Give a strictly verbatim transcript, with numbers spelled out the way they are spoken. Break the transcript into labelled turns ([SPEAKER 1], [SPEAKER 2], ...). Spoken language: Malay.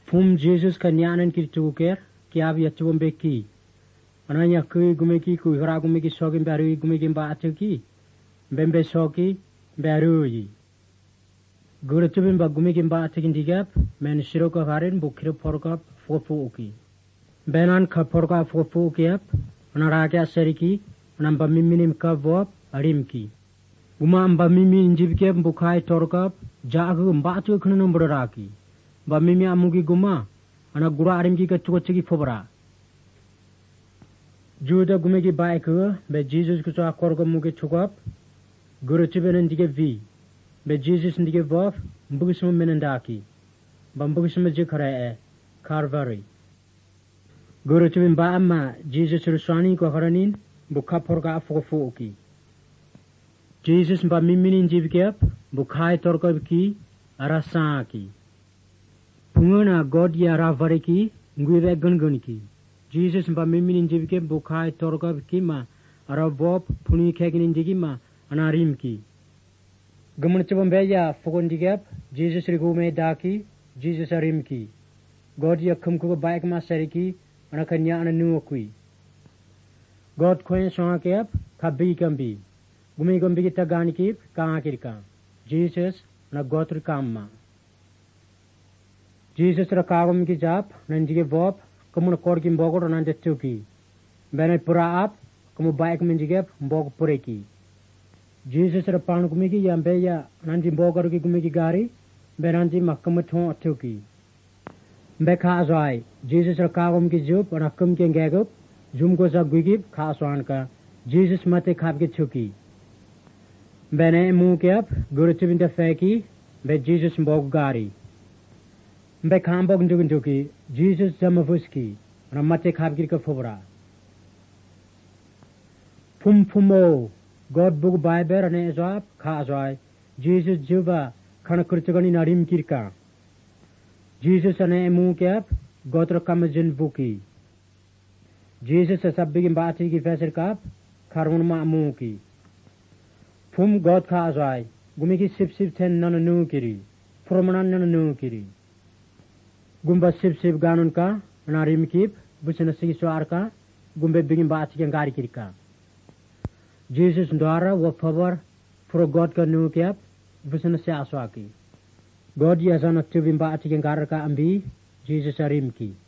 [SPEAKER 1] Fum Jesus kanyanan ki tuker ki ab ya tuwam beki. Ananya kui gumeki kui gra gumeki sokin baru gumeki ba atuki. Bembe soki baru yi. Gura tubin ba gumeki ba atukin digap men shiroka harin bukiro porka fofu uki. Benan ka porka fofu uki ap anaraka seriki anamba miminim ka vop arimki. Guma amba mimi injibke bukai torka jagu mba atu kunun beraraki. Ba mimi amugi guma ana gura arimki ka tuwachigi fobra. Juda gumegi baik be Jesus kuso akorga mugi chukap guru tibenen dige vi be Jesus ndige vof mbugismu menendaki ba mbugismu jikhara e Calvary guru tibin ba amma Jesus rusani ko haranin bukha porga afofu uki Jesus ba miminin jibkep bukhai torka ki arasa ki pungana God ya ravari ki nguive gungun ki Jesus ba miminin jibke bukhai torka ki ma arabop puni kheginin digi ma anarim ki gamun chubam beya fogon digap Jesus rigume daki Jesus arim ki God ya khumku baik ma sariki anakanya ananu kui God khoen songa kep khabi kambi gumi gambi kita gani ki ka kirka Jesus na gotr kamma Jesus ra kagum ki jap nanjige vop kamu kor ki mbogor nan detuki bene pura ap kamu baik menjige mbog pureki Jesus ra pan gumi ki yambe ya nanji mbogor ki gumi ki gari benanji makam thon atuki be kha azai Jesus ra kagum ki jup anakam ke gegup zum ko sa guigi kha aswan ka Jesus mate khap ki chuki bene mu ke ap guru tibinda feki be Jesus mbog gari Be kambog ndugun duki, Jesus zamavuski, ramate khabgir ka fubra. Pum pumo, God bug baiber ane azab, ka azai, Jesus juba, khana kurchagani narim kirka. Jesus ane emu keap, gotra kamajin buki. Jesus asabbigin baati ki fesir kap, kharun ma amu ki. Pum God ka azai, gumi ki sip sip ten nana nu kiri, furmanan nana nu kiri. Gumba sip sip ganun ka, anarim kip, busana sigi suar ka, gumbe bingin baati ki ngari kirka. Jesus ndwara wa favor for God ka nu kiap, busana se aswaki. God ya zana tubin baati ki ngari ka ambi, Jesus arim ki.